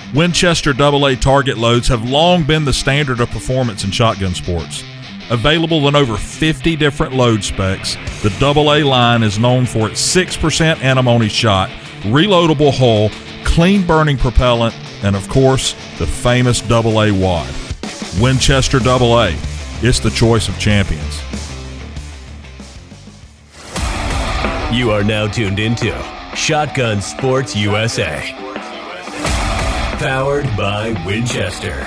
Winchester AA target loads have long been the standard of performance in shotgun sports. Available in over 50 different load specs, the AA line is known for its 6% antimony shot, reloadable hull, clean burning propellant, and of course, the famous AA wad. Winchester AA, it's the choice of champions. You are now tuned into Shotgun Sports USA. Powered by Winchester.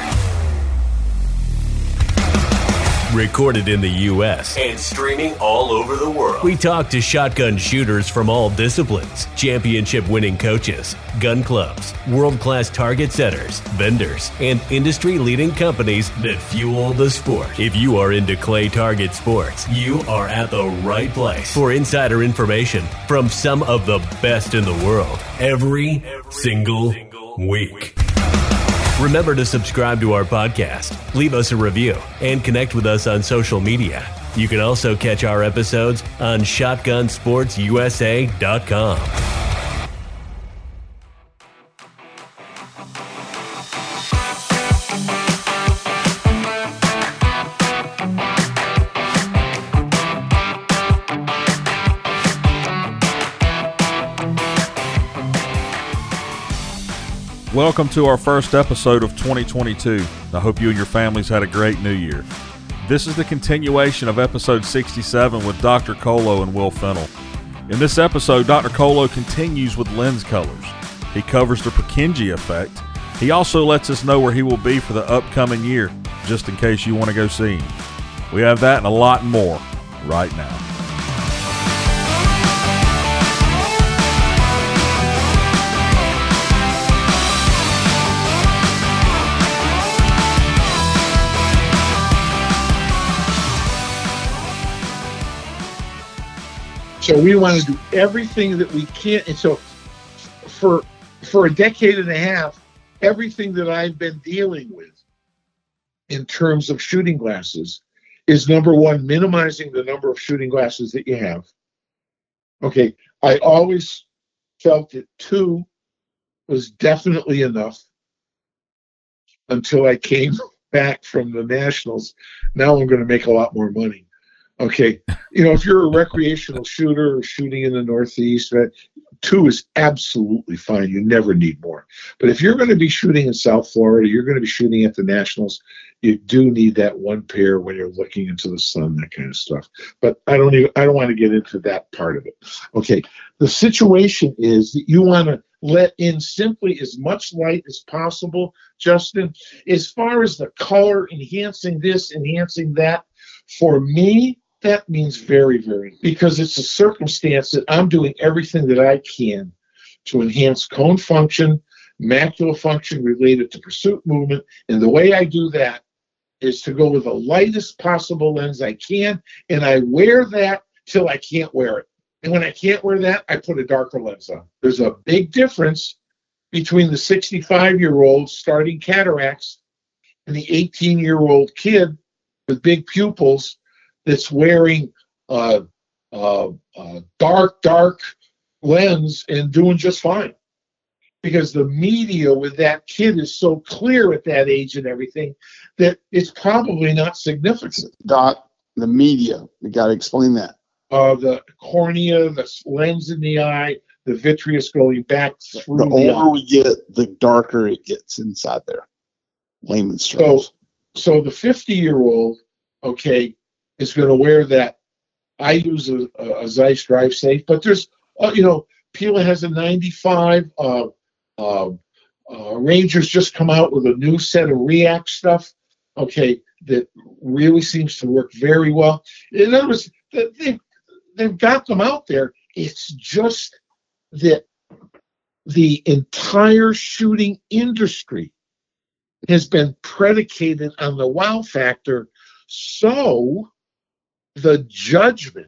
Recorded in the U.S. and streaming all over the world. We talk to shotgun shooters from all disciplines, championship-winning coaches, gun clubs, world-class target setters, vendors, and industry-leading companies that fuel the sport. If you are into clay target sports, you are at the right place for insider information from some of the best in the world every single week. Remember to subscribe to our podcast, leave us a review, and connect with us on social media. You can also catch our episodes on shotgunsportsusa.com. Welcome to our first episode of 2022. I hope you and your families had a great new year. This is the continuation of episode 67 with Dr. Colo and Will Fennell. In this episode, Dr. Colo continues with lens colors. He covers the Purkinje effect. He also lets us know where he will be for the upcoming year, just in case you want to go see him. We have that and a lot more right now. So we want to do everything that we can. And so for a decade and a half, everything that I've been dealing with in terms of shooting glasses is, number one, minimizing the number of shooting glasses that you have. Okay, I always felt that 2 was definitely enough until I came back from the Nationals. Now I'm going to make a lot more money. Okay, if you're a recreational shooter or shooting in the Northeast, 2 is absolutely fine. You never need more. But if you're going to be shooting in South Florida, you're going to be shooting at the Nationals, you do need that 1 pair when you're looking into the sun, that kind of stuff. But I don't want to get into that part of it. Okay, the situation is that you want to let in simply as much light as possible, Justin. As far as the color, enhancing this, enhancing that, for me, that means very, very, because it's a circumstance that I'm doing everything that I can to enhance cone function, macula function related to pursuit movement. And the way I do that is to go with the lightest possible lens I can. And I wear that till I can't wear it. And when I can't wear that, I put a darker lens on. There's a big difference between the 65-year-old starting cataracts and the 18-year-old kid with big pupils that's wearing a dark lens and doing just fine. Because the media with that kid is so clear at that age and everything that it's probably not significant. Doc, the media, you got to explain that. The cornea, the lens in the eye, the vitreous going back through the eye. older we get, the darker it gets inside there. Layman's terms. So the 50-year-old, okay, is going to wear that. I use a Zeiss Drive Safe, but there's, Pila has a 95. Rangers just come out with a new set of React stuff, okay, that really seems to work very well. In other words, they've got them out there. It's just that the entire shooting industry has been predicated on the wow factor. So the judgment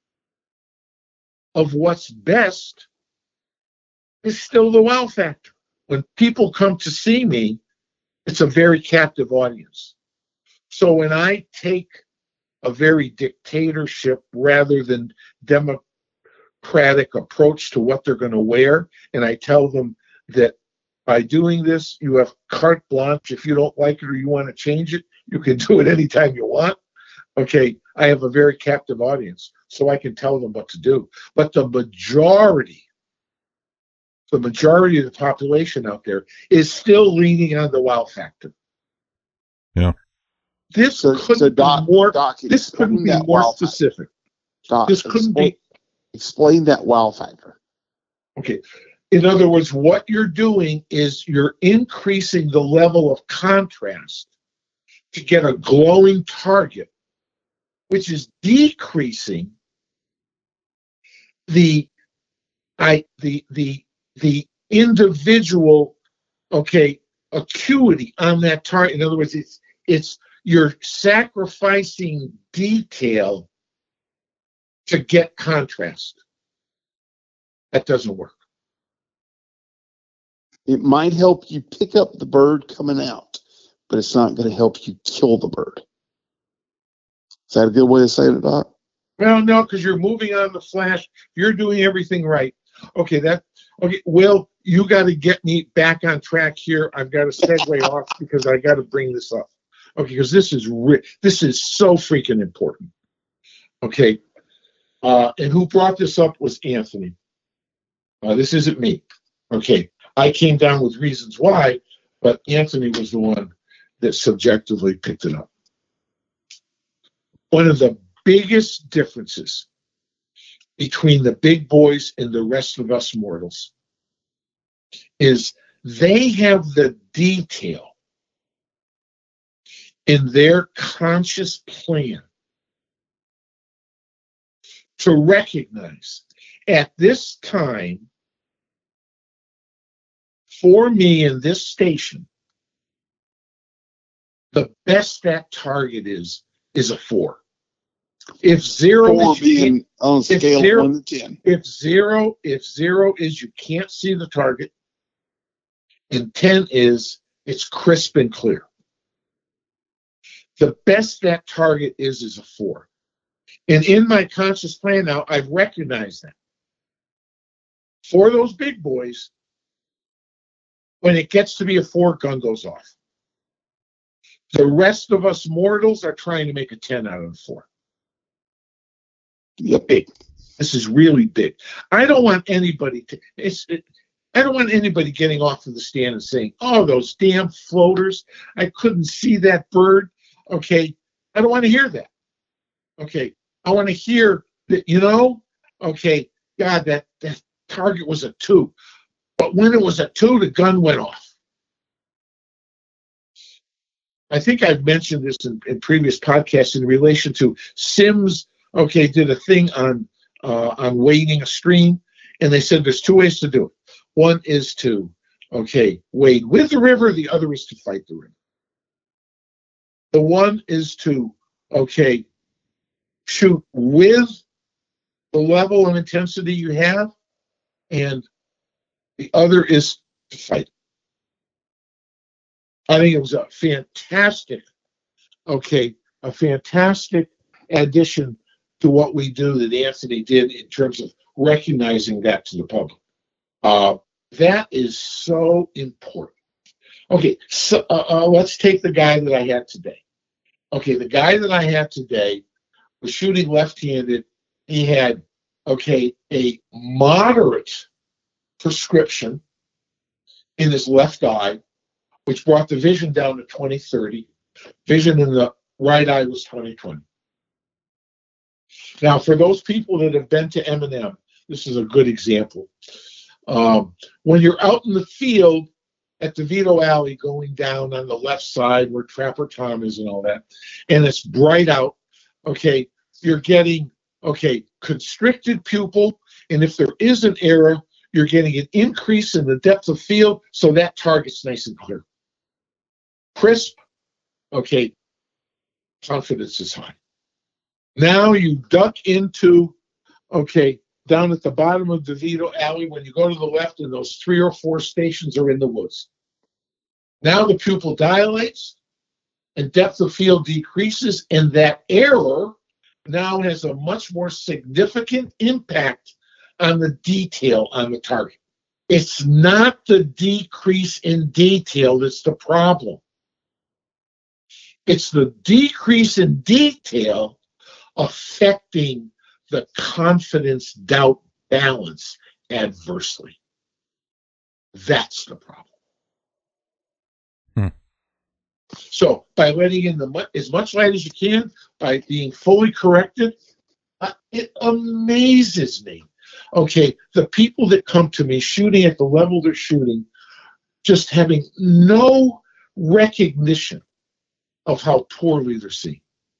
of what's best is still the wow factor. When people come to see me, it's a very captive audience. So when I take a very dictatorship rather than democratic approach to what they're going to wear, and I tell them that By doing this, you have carte blanche. If you don't like it or you want to change it, you can do it anytime you want. Okay, I have a very captive audience, so I can tell them what to do. But the majority of the population out there is still leaning on the wow factor. Yeah. This couldn't be more specific. Doc, This couldn't be. Explain that wow factor. Okay. In other words, what you're doing is you're increasing the level of contrast to get a glowing target, which is decreasing the individual, okay, acuity on that target. In other words, it's you're sacrificing detail to get contrast. That doesn't work. It might help you pick up the bird coming out, but it's not going to help you kill the bird. Is that a good way to say it, Doc? Well, no, because you're moving on the flash. You're doing everything right. Okay, Will, you got to get me back on track here. I've got to segue off because I got to bring this up. Okay, because this is so freaking important. Okay, and who brought this up was Anthony. This isn't me. Okay, I came down with reasons why, but Anthony was the one that subjectively picked it up. One of the biggest differences between the big boys and the rest of us mortals is they have the detail in their conscious plan to recognize at this time, for me in this station, the best that target is a 4. If 0 4 is being on a scale of 1 to 10. If zero is you can't see the target, and 10 is it's crisp and clear. The best that target is a 4. And in my conscious plan now, I've recognized that. For those big boys, when it gets to be a 4, gun goes off. The rest of us mortals are trying to make a 10 out of the 4. Yep. Big. This is really big. I don't want anybody getting off of the stand and saying, "Oh, those damn floaters! I couldn't see that bird." Okay, I don't want to hear that. Okay, I want to hear that. Okay, God, that target was a 2, but when it was a 2, the gun went off. I think I've mentioned this in previous podcasts in relation to Sims. Okay, did a thing on wading a stream, and they said there's 2 ways to do it. One is to, wade with the river. The other is to fight the river. The one is to, shoot with the level of intensity you have, and the other is to fight. I think it was a fantastic addition to what we do that Anthony did in terms of recognizing that to the public. That is so important. Okay, so let's take the guy that I had today. Okay, the guy that I had today was shooting left-handed. He had, a moderate prescription in his left eye, which brought the vision down to 20/30. Vision in the right eye was 20/20. Now, for those people that have been to M&M, this is a good example. When you're out in the field at the Vito Alley going down on the left side where Trapper Tom is and all that, and it's bright out, you're getting, constricted pupil, and if there is an error, you're getting an increase in the depth of field, so that target's nice and clear. Crisp, confidence is high. Now you duck into, down at the bottom of the Vito Alley, when you go to the left, and those 3 or 4 stations are in the woods. Now the pupil dilates and depth of field decreases, and that error now has a much more significant impact on the detail on the target. It's not the decrease in detail that's the problem. It's the decrease in detail affecting the confidence-doubt balance adversely. That's the problem. So by letting in as much light as you can, by being fully corrected, it amazes me. Okay, the people that come to me shooting at the level they're shooting, just having no recognition of how poorly they're seeing.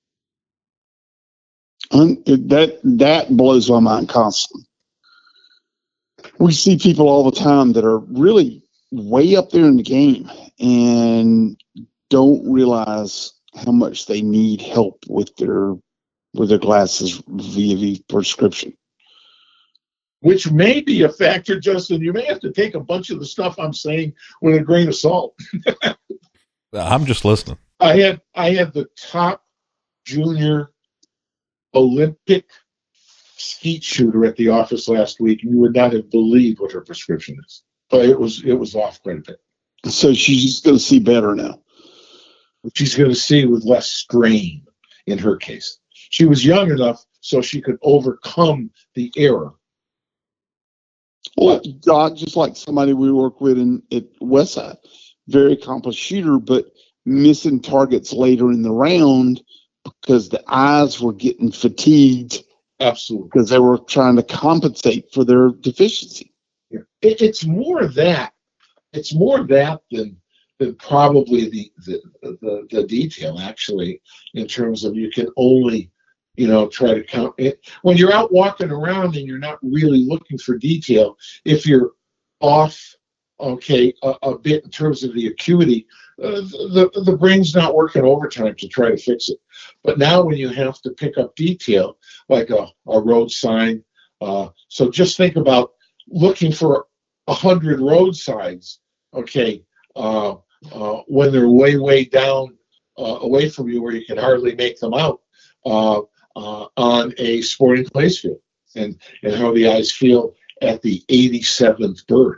That blows my mind constantly. We see people all the time that are really way up there in the game and don't realize how much they need help with their glasses via prescription. Which may be a factor, Justin. You may have to take a bunch of the stuff I'm saying with a grain of salt. I'm just listening. I had the top junior Olympic skeet shooter at the office last week, and you would not have believed what her prescription is. But it was off quite a bit. So she's just going to see better now. She's going to see with less strain in her case. She was young enough so she could overcome the error. Well, God, just like somebody we work with at Westside, very accomplished shooter, but missing targets later in the round because the eyes were getting fatigued. Absolutely. Because they were trying to compensate for their deficiency. Yeah. It's more that. It's more that than probably the detail, actually, in terms of you can only, try to count it. When you're out walking around and you're not really looking for detail, if you're off, a bit in terms of the acuity, the brain's not working overtime to try to fix it. But now when you have to pick up detail, like a road sign, so just think about looking for 100 road signs, when they're way down away from you where you can hardly make them out on a sporting place field, and how the eyes feel at the 87th bird.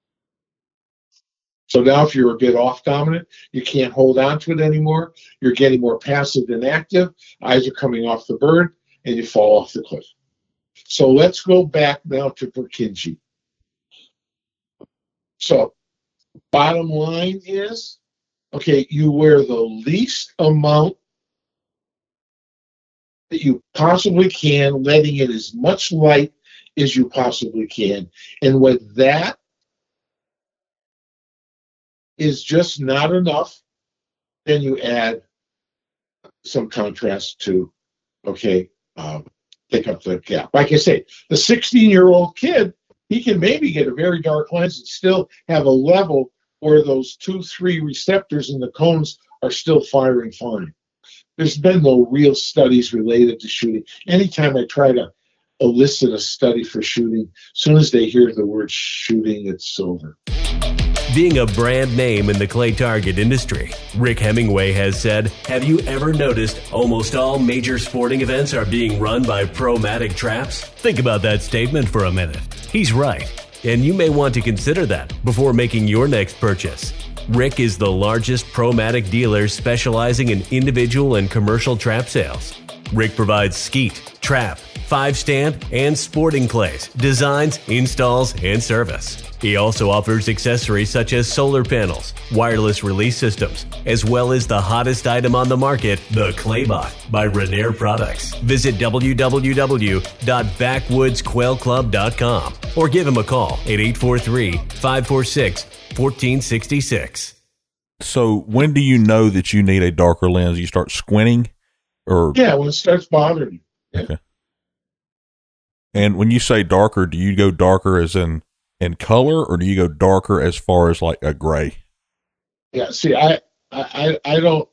So now if you're a bit off dominant, you can't hold on to it anymore. You're getting more passive than active. Eyes are coming off the bird, and you fall off the cliff. So let's go back now to Purkinje. So bottom line is, you wear the least amount that you possibly can, letting in as much light as you possibly can. And when that is just not enough, then you add some contrast to, pick up the gap. Like I say, the 16-year-old kid, he can maybe get a very dark lens and still have a level where those 2-3 receptors in the cones are still firing fine. There's been no real studies related to shooting. Anytime I try to elicit a study for shooting, as soon as they hear the word shooting, it's over. Being a brand name in the clay target industry, Rick Hemingway has said, "Have you ever noticed almost all major sporting events are being run by Pro-Matic traps?" Think about that statement for a minute. He's right, and you may want to consider that before making your next purchase. Rick is the largest Pro-Matic dealer specializing in individual and commercial trap sales. Rick provides skeet, trap, 5-stand, and sporting clays, designs, installs, and service. He also offers accessories such as solar panels, wireless release systems, as well as the hottest item on the market, the Claybot by Renair Products. Visit www.backwoodsquailclub.com or give him a call at 843-546-1466. So when do you know that you need a darker lens? You start squinting? Yeah, when it starts bothering you. Yeah. Okay. And when you say darker, do you go darker as in color, or do you go darker as far as like a gray? Yeah, see, I don't,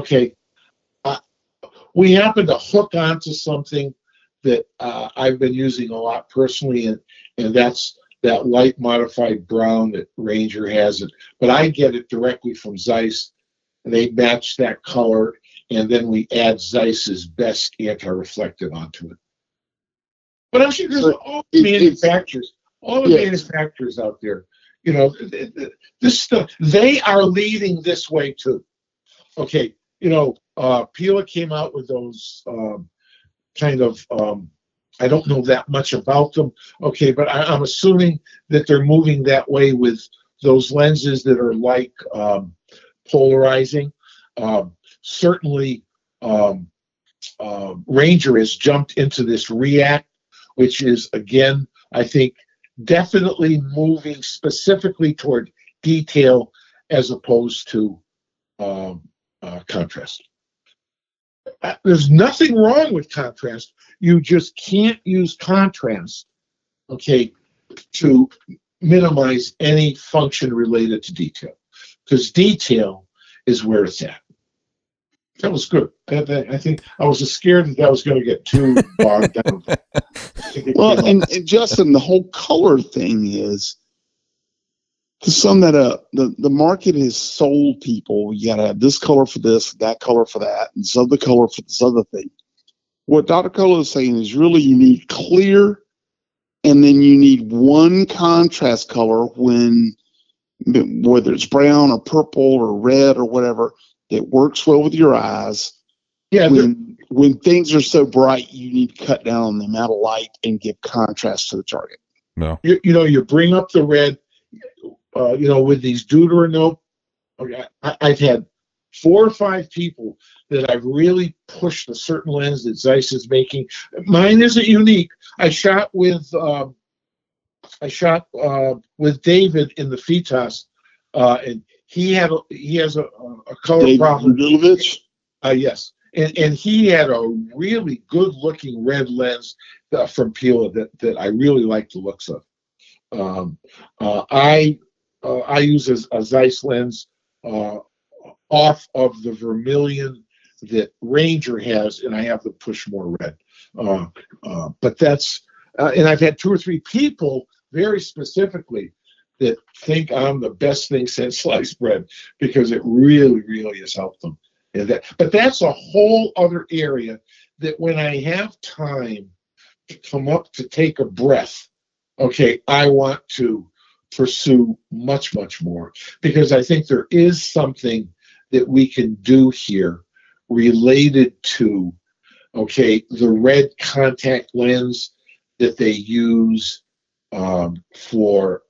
we happen to hook onto something that I've been using a lot personally, and that's that light modified brown that Ranger has it. But I get it directly from Zeiss, and they match that color, and then we add Zeiss's best anti-reflective onto it. But actually, there's all manufacturers. all the manufacturers out there, this stuff, they are leading this way too. Okay, Pila came out with those kind of, I don't know that much about them. Okay, but I'm assuming that they're moving that way with those lenses that are like polarizing. Certainly, Ranger has jumped into this React, which is, again, I think, definitely moving specifically toward detail as opposed to contrast. There's nothing wrong with contrast. You just can't use contrast, okay, to minimize any function related to detail, because detail is where it's at. That was good. I think I was just scared that was going to get too bogged down. Well, and Justin, the whole color thing is, to sum that up, the market has sold people, you got to have this color for this, that color for that, and this other color for this other thing. What Dr. Colo is saying is really you need clear, and then you need one contrast color whether it's brown or purple or red or whatever, that works well with your eyes. Yeah. When things are so bright, you need to cut down on the amount of light and give contrast to the target. No. You bring up the red, with these Deuteranope. Okay, I've had 4 or 5 people that I've really pushed a certain lens that Zeiss is making. Mine isn't unique. I shot with David in the FITAS, and he has a color David problem. Radulovich? Yes. And he had a really good looking red lens from Pila that I really like the looks of. I use a Zeiss lens off of the vermilion that Ranger has, and I have to push more red. But that's and I've had 2 or 3 people very specifically that think I'm the best thing since sliced bread, because it really, really has helped them. But that's a whole other area that when I have time to come up to take a breath, okay, I want to pursue much, much more, because I think there is something that we can do here related to, okay, the red contact lens that they use for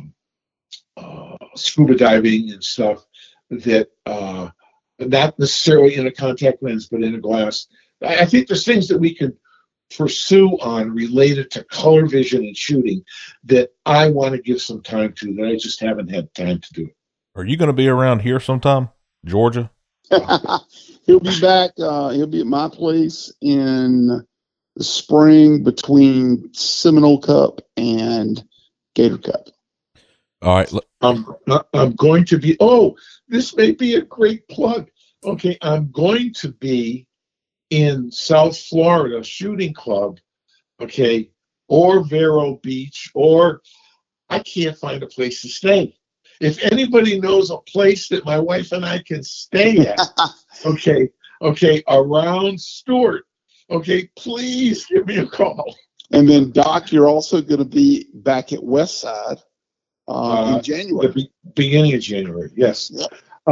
scuba diving and stuff, that not necessarily in a contact lens, but in a glass. I think there's things that we can pursue on related to color vision and shooting that I want to give some time to, that I just haven't had time to do. Are you going to be around here sometime, Georgia? He'll be back. He'll be at my place in the spring between Seminole Cup and Gator Cup. All right. I'm going to be, this may be a great plug. Okay, I'm going to be in South Florida Shooting Club, okay, or Vero Beach, or I can't find a place to stay. If anybody knows a place that my wife and I can stay at, okay, around Stuart, okay, please give me a call. And then, Doc, you're also going to be back at Westside in January. The beginning of January, yes. Yep.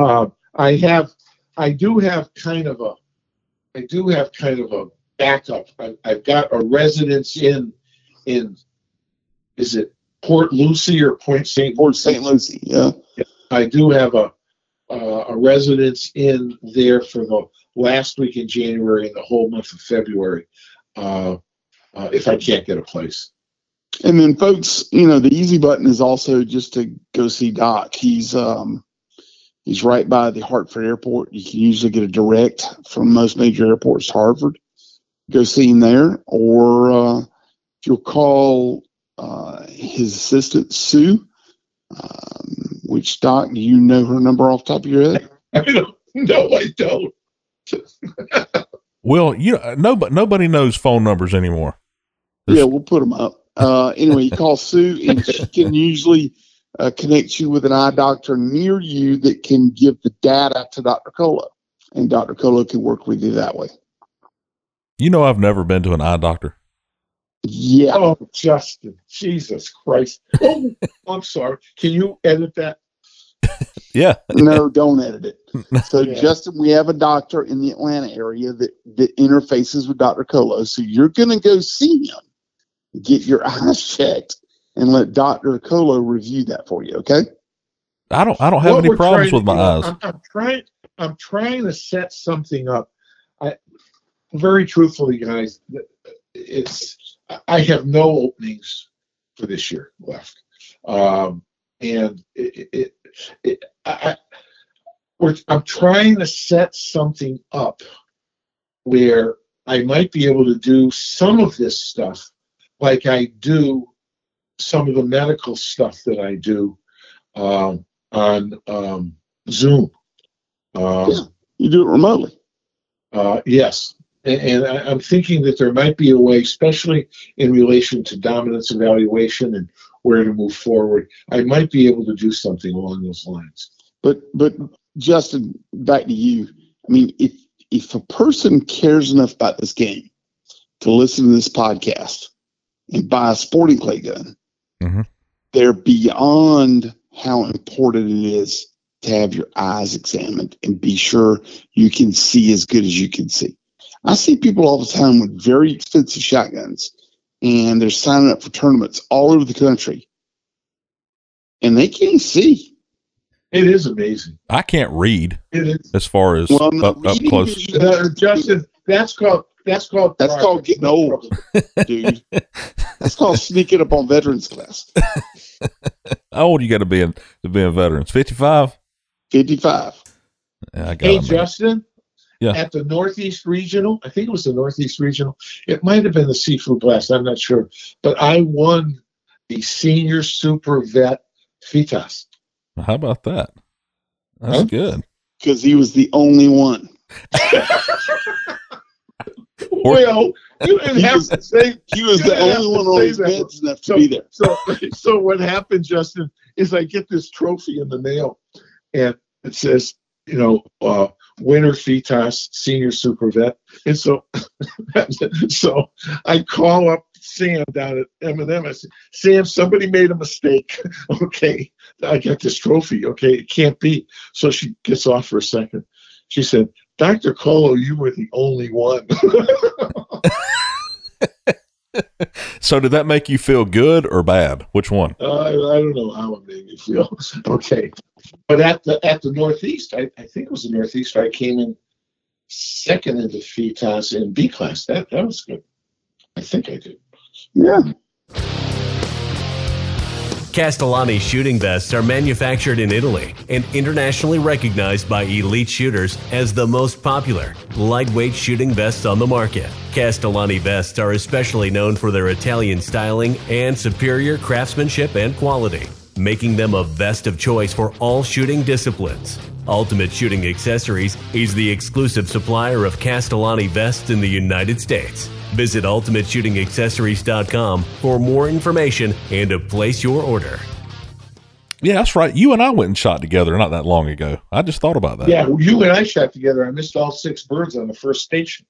I do have kind of a backup. I've got a residence in is it Port Lucie or Point St. Lucie? Yeah. I do have a residence in there for the last week in January and the whole month of February, if I can't get a place. And then, folks, the easy button is also just to go see Doc. He's right by the Hartford Airport. You can usually get a direct from most major airports to Hartford. Go see him there, or if you'll call his assistant, Sue, which, Doc, do you know her number off the top of your head? I don't. Well, nobody knows phone numbers anymore. Yeah, we'll put them up. Anyway, you call Sue, and she can usually connect you with an eye doctor near you that can give the data to Dr. Colo, and Dr. Colo can work with you that way. I've never been to an eye doctor. Yeah. Oh, Justin, Jesus Christ. Oh, I'm sorry. Can you edit that? Yeah. No, don't edit it. So, Yeah. Justin, we have a doctor in the Atlanta area that interfaces with Dr. Colo. So you're going to go see him, get your eyes checked, and let Dr. Colo review that for you. Okay. I don't have What any we're problems trying with my to- eyes. I'm trying to set something up. Very truthfully, guys, I have no openings for this year left, and I'm trying to set something up where I might be able to do some of this stuff, like I do some of the medical stuff that I do on Zoom. You do it remotely. Yes. And I'm thinking that there might be a way, especially in relation to dominance evaluation and where to move forward. I might be able to do something along those lines. But Justin, back to you. I mean, if a person cares enough about this game to listen to this podcast and buy a sporting clay gun, Mm-hmm. they're beyond how important it is to have your eyes examined and be sure you can see as good as you can see. I see people all the time with very expensive shotguns, and they're signing up for tournaments all over the country, and they can't see. It is amazing. I can't read It is. as far as Well, no, up close. Justin, that's called getting old, dude. That's called sneaking up on veterans class. How old you got to be a veteran? 55? 55. Yeah, I got Hey, it, man. Justin. Yeah. At the Northeast Regional, I think it was the Northeast Regional. It might have been the Seafood Blast. I'm not sure, but I won the Senior Super Vet FITAS. How about that? That's good. Because he was the only one. Well, you didn't have to say. He was the only one on his meds enough to be there. So what happened, Justin, is I get this trophy in the mail, and it says, winner FITAS Senior Super Vet. And so I call up Sam down at M&M. I said, Sam, somebody made a mistake. Okay, I got this trophy. Okay, it can't be. So she gets off for a second. She said, Dr. Colo, you were the only one. So did that make you feel good or bad? Which one? I don't know how it made me feel. Okay. But at the Northeast, I think it was the Northeast, I came in second in the FITAS in B class. That was good. I think I did. Yeah. Castellani shooting vests are manufactured in Italy and internationally recognized by elite shooters as the most popular lightweight shooting vests on the market. Castellani vests are especially known for their Italian styling and superior craftsmanship and quality, making them a vest of choice for all shooting disciplines. Ultimate Shooting Accessories is the exclusive supplier of Castellani vests in the United States. Visit UltimateShootingAccessories.com for more information and to place your order. Yeah, that's right. You and I went and shot together not that long ago. I just thought about that. Yeah, you and I shot together. I missed all 6 birds on the first station.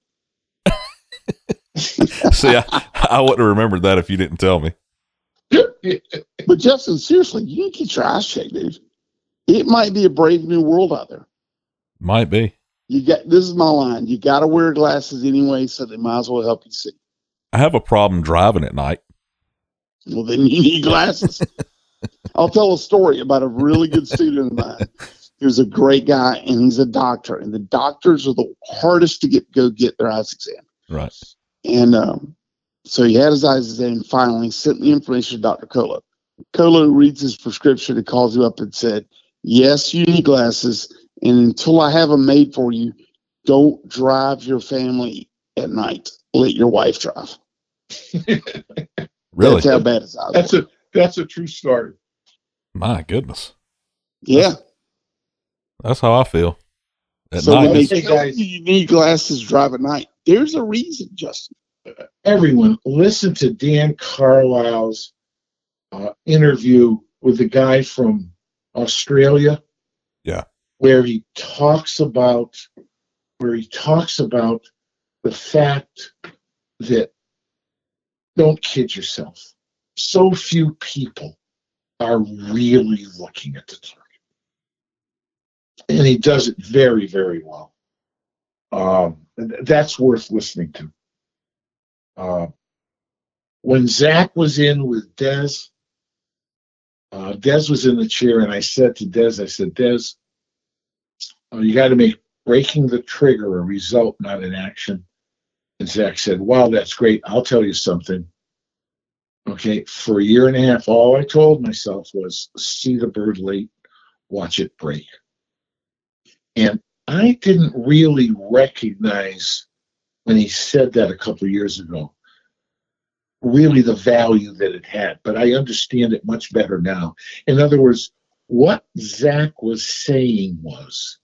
See, I wouldn't have remembered that if you didn't tell me. But Justin, seriously, you need to get your eyes checked, dude. It might be a brave new world out there. Might be. This is my line. You got to wear glasses anyway, so they might as well help you see. I have a problem driving at night. Well, then you need glasses. I'll tell a story about a really good student of mine. He was a great guy, and he's a doctor. And the doctors are the hardest to go get their eyes examined. Right. And so he had his eyes examined. Finally, sent the information to Dr. Colo. Colo reads his prescription and calls him up and said, yes, you need glasses. And until I have them made for you, don't drive your family at night. Let your wife drive. Really? That's how bad his eyes were. That's a true story. My goodness. Yeah. That's how I feel. At So night. when they Hey, tell guys. you need glasses, drive at night. There's a reason, Justin. Everyone, listen to Dan Carlisle's interview with the guy from Australia. Yeah. Where he talks about the fact that don't kid yourself. So few people are really looking at the target. And he does it very, very well. That's worth listening to. When Zach was in with Dez, Dez was in the chair, and I said to Dez, Dez, you got to make breaking the trigger a result, not an action. And Zach said, wow, that's great. I'll tell you something. Okay, for a year and a half, all I told myself was see the bird late, watch it break. And I didn't really recognize when he said that a couple of years ago, really the value that it had, but I understand it much better now. In other words, what Zach was saying was,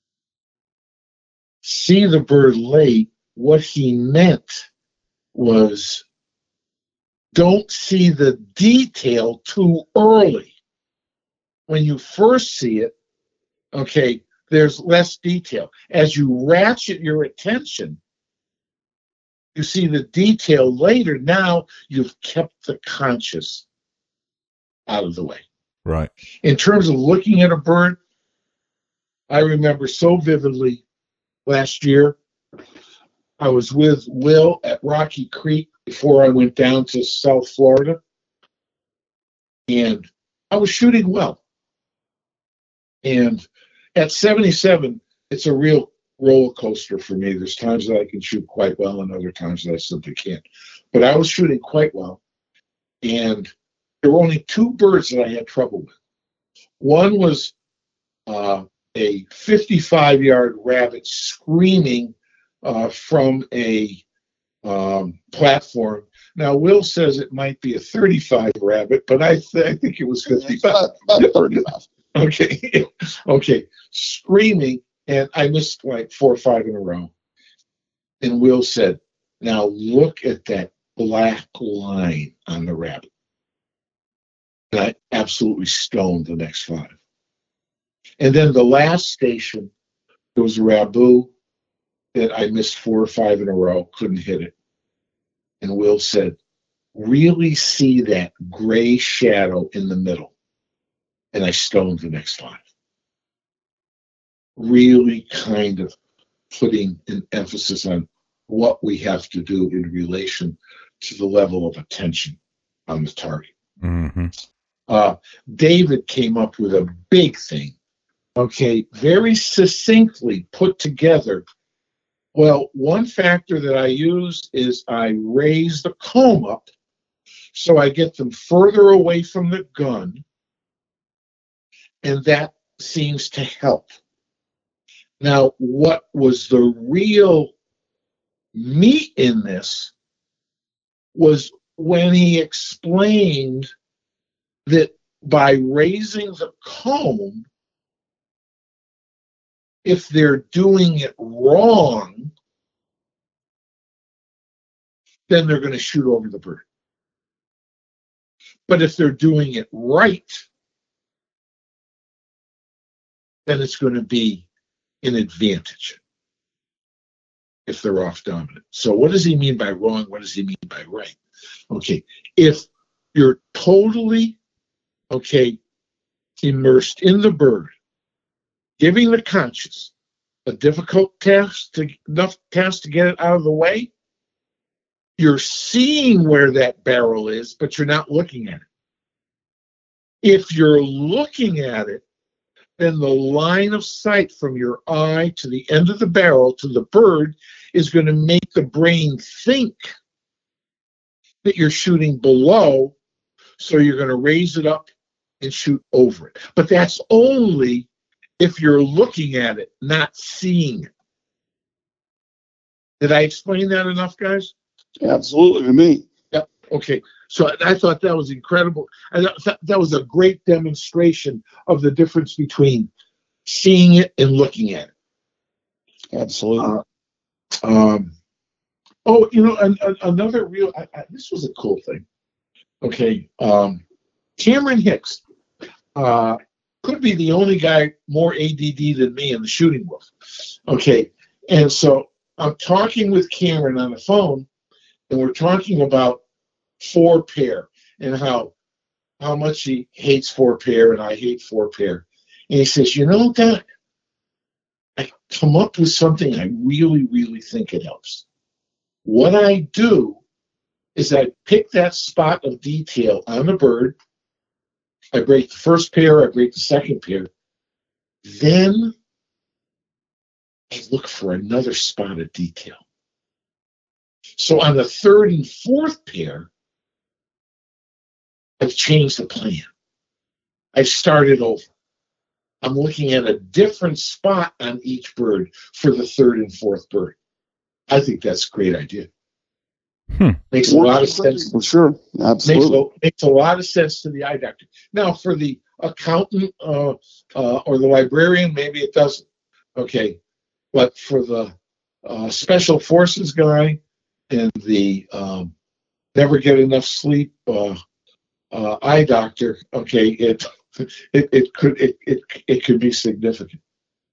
see the bird late. What he meant was, don't see the detail too early. When you first see it, okay, there's less detail. As you ratchet your attention, you see the detail later. Now you've kept the conscious out of the way. Right. In terms of looking at a bird, I remember so vividly last year, I was with Will at Rocky Creek before I went down to South Florida, and I was shooting well. And at 77, it's a real roller coaster for me. There's times that I can shoot quite well and other times that I simply can't. But I was shooting quite well, and there were only two birds that I had trouble with. One was a 55-yard rabbit screaming from a platform. Now, Will says it might be a 35 rabbit, but I think it was 55. 35. Okay. Screaming, and I missed like 4 or 5 in a row. And Will said, now look at that black line on the rabbit. And I absolutely stoned the next 5. And then the last station, there was a raboo that I missed 4 or 5 in a row, couldn't hit it. And Will said, really see that gray shadow in the middle. And I stoned the next 5. Really kind of putting an emphasis on what we have to do in relation to the level of attention on the target. Mm-hmm. David came up with a big thing, okay, very succinctly put together. Well, one factor that I use is I raise the comb up so I get them further away from the gun, and that seems to help. Now, what was the real meat in this was when he explained that by raising the comb, if they're doing it wrong, then they're going to shoot over the bird. But if they're doing it right, then it's going to be an advantage if they're off dominant. So what does he mean by wrong? What does he mean by right? Okay, if you're totally, immersed in the bird, giving the conscious a difficult task to get it out of the way, you're seeing where that barrel is, but you're not looking at it. If you're looking at it, then the line of sight from your eye to the end of the barrel to the bird is going to make the brain think that you're shooting below, so you're going to raise it up and shoot over it. But that's only if you're looking at it, not seeing it. Did I explain that enough, guys? Absolutely, to me. Yeah. Okay. So I thought that was incredible. I thought that was a great demonstration of the difference between seeing it and looking at it. Absolutely. Another real. This was a cool thing. Okay. Cameron Hicks could be the only guy more ADD than me in the shooting world. Okay. And so I'm talking with Cameron on the phone, and we're talking about four pair and how much he hates four pair and I hate four pair. And he says, Doc, I come up with something I really, really think it helps. What I do is I pick that spot of detail on the bird. I break the first pair, I break the second pair. Then I look for another spot of detail. So on the third and fourth pair, I've changed the plan. I've started over. I'm looking at a different spot on each bird for the third and fourth bird. I think that's a great idea. Makes a lot of sense. For sure. Absolutely. Makes a lot of sense to the eye doctor. Now, for the accountant or the librarian, maybe it doesn't. Okay. But for the special forces guy and the never get enough sleep eye doctor, okay, it could be significant.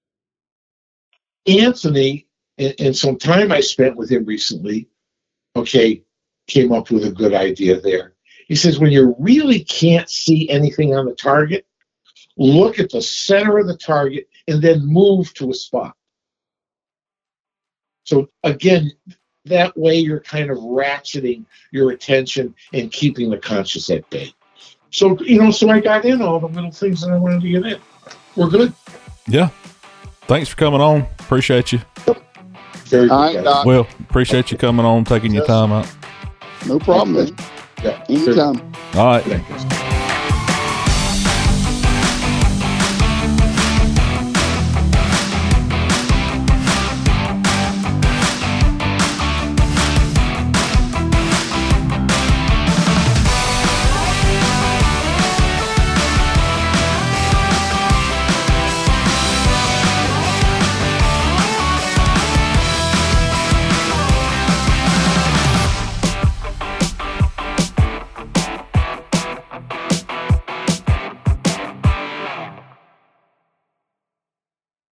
Anthony, in some time I spent with him recently, okay, came up with a good idea there. He says, when you really can't see anything on the target, look at the center of the target and then move to a spot. So again, that way you're kind of ratcheting your attention and keeping the conscious at bay. So, so I got in all the little things that I wanted to get in. We're good. Yeah. Thanks for coming on. Appreciate you. Very good. Well, appreciate you coming on, taking your time out. No problem, man. Yeah. Anytime. All right. Thanks.